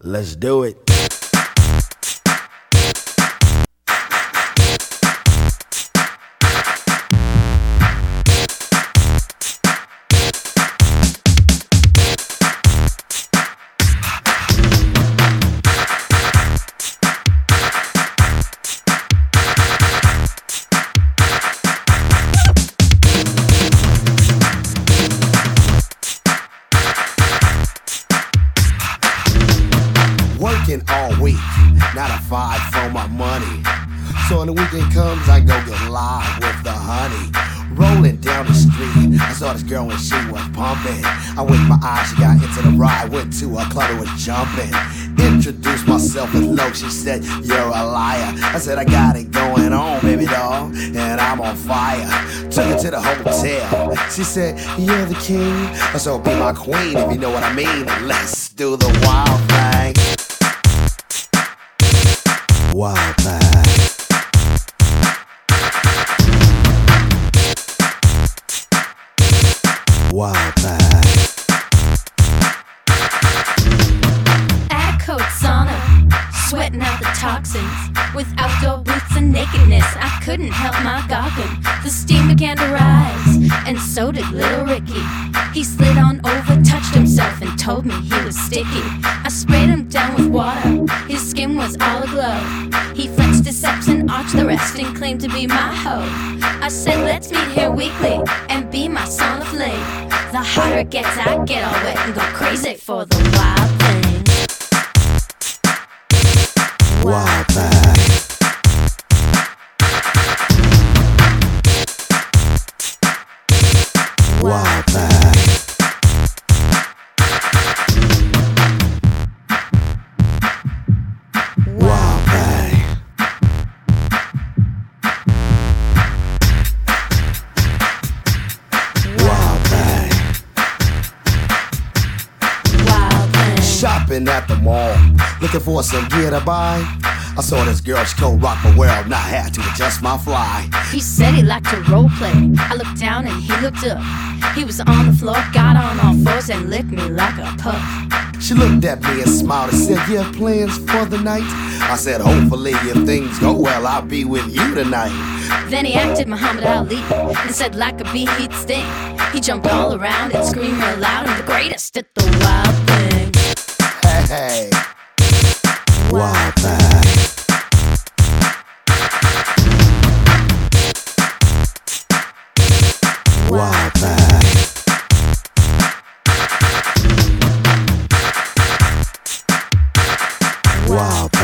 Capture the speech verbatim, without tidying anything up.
Let's do it. Working all week, not a five for my money. So when the weekend comes, I go get live with the honey. Rolling down the street, I saw this girl when she was pumping. I winked my eyes, she got into the ride, went to a club and was jumping. Introduced myself as Loc, she said, you're a liar. I said, I got it going on, baby doll, and I'm on fire. Took her to the hotel, she said, you're the king, so be my queen if you know what I mean. Let's do the wild thing. Wild thing. Wild thing. Ad coat sauna, sweating out the toxins. With outdoor boots and nakedness, I couldn't help my gawking. The steam began to rise, and so did little Ricky. He slid on over, touched himself, and told me he was sticky. I sprayed him down with water, his skin was all aglow. He flexed his steps and arched the rest and claimed to be my hoe. I said, let's meet here weekly and be my sauna flame. The hotter it gets, I get all wet and go crazy for the wild thing. Wild thing. Wild thing. Wild thing. Wild thing. Wild thing. Shopping at the mall, looking for some gear to buy. I saw this girl, she could rock my world, and I had to adjust my fly. He said he liked to role play. I looked down and he looked up. He was on the floor, got on all fours and licked me like a pup. She looked at me and smiled and said, you have plans for the night? I said, hopefully if things go well, I'll be with you tonight. Then he acted Muhammad Ali and said like a bee he'd sting. He jumped all around and screamed real loud, I'm the greatest at the wild thing. Hey, hey. Wild thing. Wild thing. Wild thing.